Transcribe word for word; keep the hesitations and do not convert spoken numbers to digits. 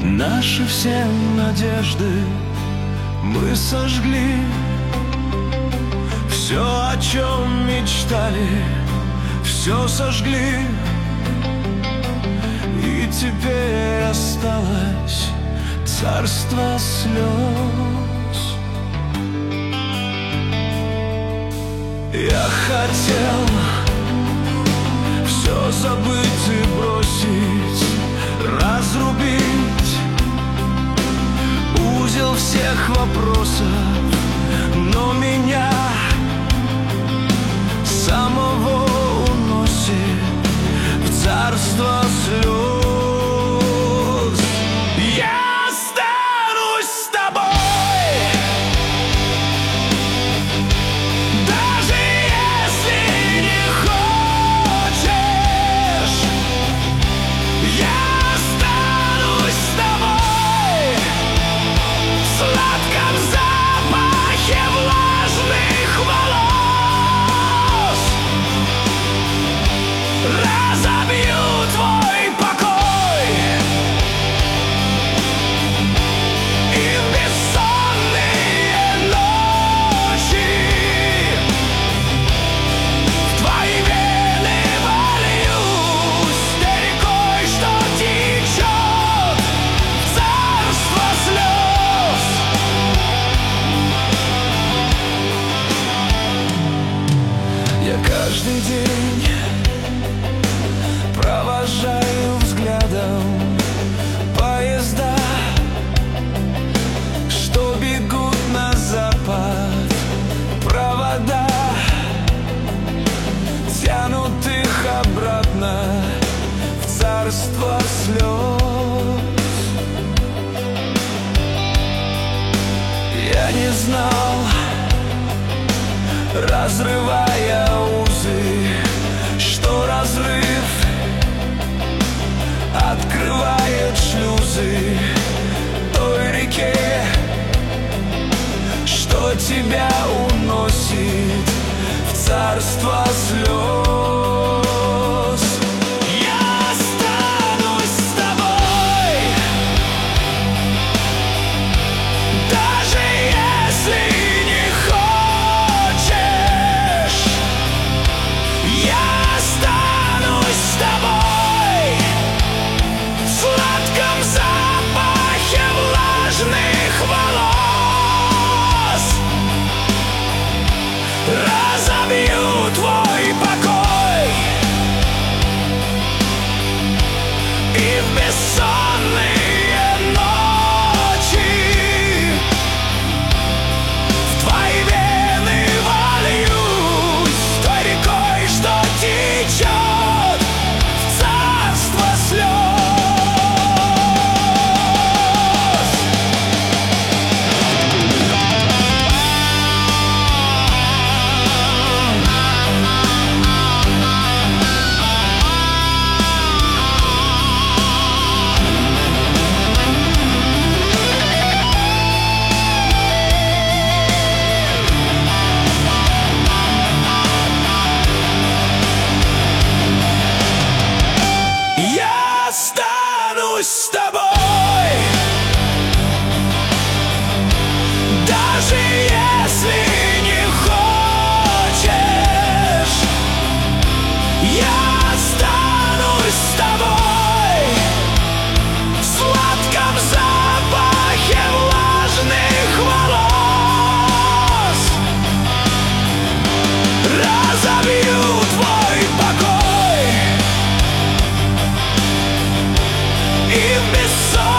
Наши все надежды мы сожгли. Все, о чем мечтали, все сожгли. И теперь осталось царство слез. Я хотел все забыть и бросить, разрубить узел всех вопросов, но меня самого уносит в царство слез. Я останусь с тобой, даже если не хочешь. Я останусь с тобой в сладком запахе влажных волос. Разобью твой покой и в бессонные ночи в твои вены вольюсь той рекой, что течет в царство слез. Я каждый день провожаю взглядом поезда, что бегут на запад. Провода тянут их обратно в царство слез. Я не знал, разрывая узы, что разрыв открывает шлюзы той реке, что тебя уносит в царство слез. Я останусь с тобой, даже если не хочешь. Я останусь с тобой в сладком запахе влажных волос. Разобью твой покой и в бессонные ночи в твои вены вольюсь той рекой, что течет в царство слез. Я останусь с тобой, даже если не хочешь. Я останусь с тобой в сладком запахе влажных волос. Разобью твой покой и в бессонные